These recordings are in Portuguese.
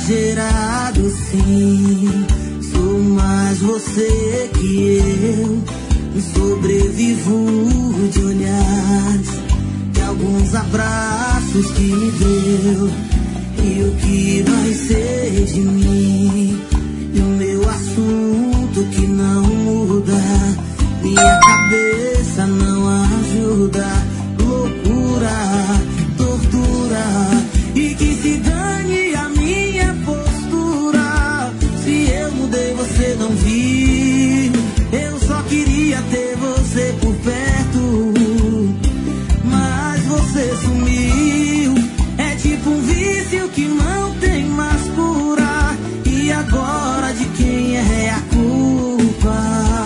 exagerado, sim. Sou mais você que eu. Sobrevivo de olhares, de alguns abraços que me deu. E o que vai ser de mim? E o meu assunto que não muda. Minha cabeça não ajuda. Loucura, tortura. E que se dane a minha postura. Se eu mudei, você não viu. Eu só queria ter você por perto, mas você sumiu. É tipo um vício que não tem mais cura. E agora de quem é a culpa?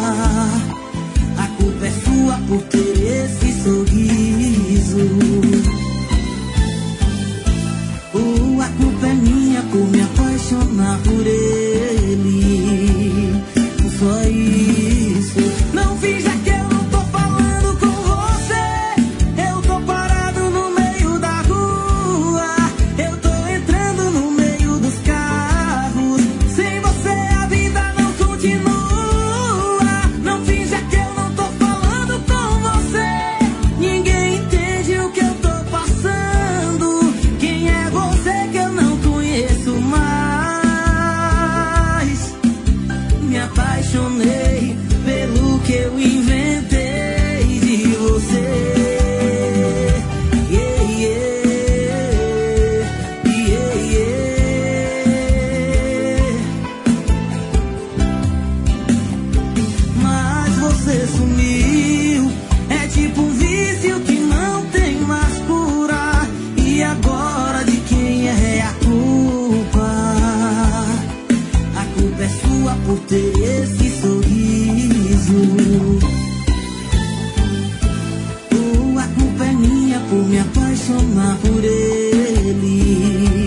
A culpa é sua por ter esse sorriso. A culpa é minha por me apaixonar por ele. Só isso. Não finja que eu não tô falando com você. Eu tô parado no meio da rua. Eu tô entrando no meio dos carros. Sem você a vida não continua. Não finja que eu não tô falando com você. Ninguém entende o que eu tô passando. Quem é você que eu não conheço mais? Me apaixonei pelo que eu inventei de você. Yeah, yeah, yeah. Mas você sumiu. É tipo um vício que não tem mais cura. E agora de quem é a culpa? A culpa é sua por ter esse sorriso. A culpa é minha por me apaixonar por ele.